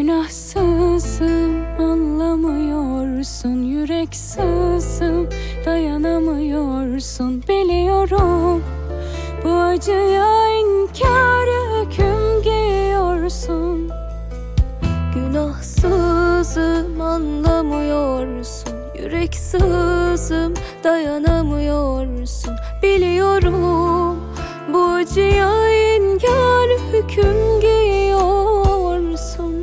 Günahsızım, anlamıyorsun. Yürek sızım, dayanamıyorsun. Biliyorum, bu acıya inkârı hüküm giyiyorsun. Günahsızım, anlamıyorsun. Yürek sızım, dayanamıyorsun. Biliyorum, bu acıya inkârı hüküm giyiyorsun.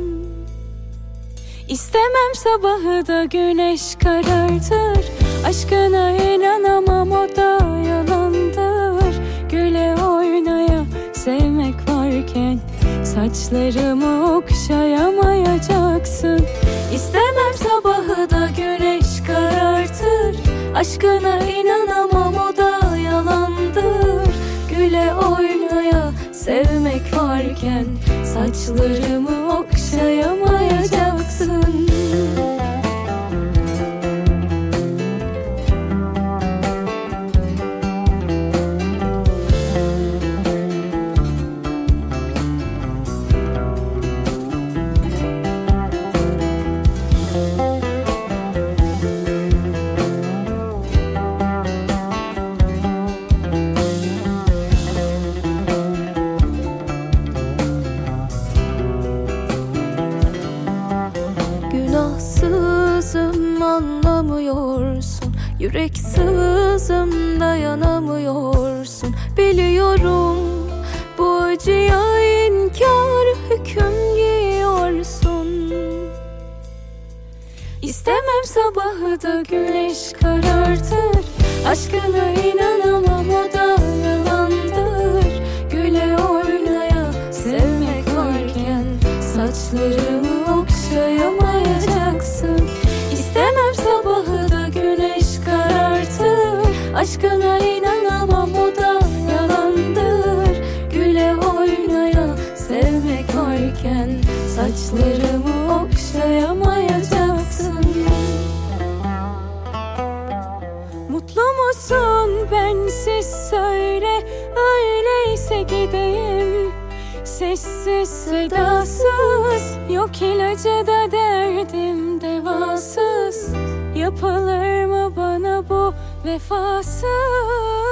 İstemem sabahı da güneş karartır. Aşkına inanamam, o da yalandır. Güle oynaya sevmek varken saçlarımı okşayamayacaksın. İstemem sabahı da güneş karartır. Aşkına inanamam, o da yalandır. Güle oynaya sevmek varken saçlarımı okşayamayacaksın. Günahsızım, anlamıyorsun. Yürek sızım, dayanamıyorsun. Biliyorum, bu acıya inkâr hüküm giyiyorsun. İstemem sabahı da güneş karartır. Aşkına inanamam, o da yalandır. Güle oynaya sevmek varken saçlarımı okşayamayacaksın. İstemem sabahı da güneş karartır. Aşkına inanamam, o da yalandır. Güle oynaya sevmek varken saçlarımı okşayamayacaksın. Mutlu musun bensiz, söyle, öyleyse gideyim. Sessiz sedasız, yok ilacı da derdim devasız. Yapılır mı bana bu vefasız?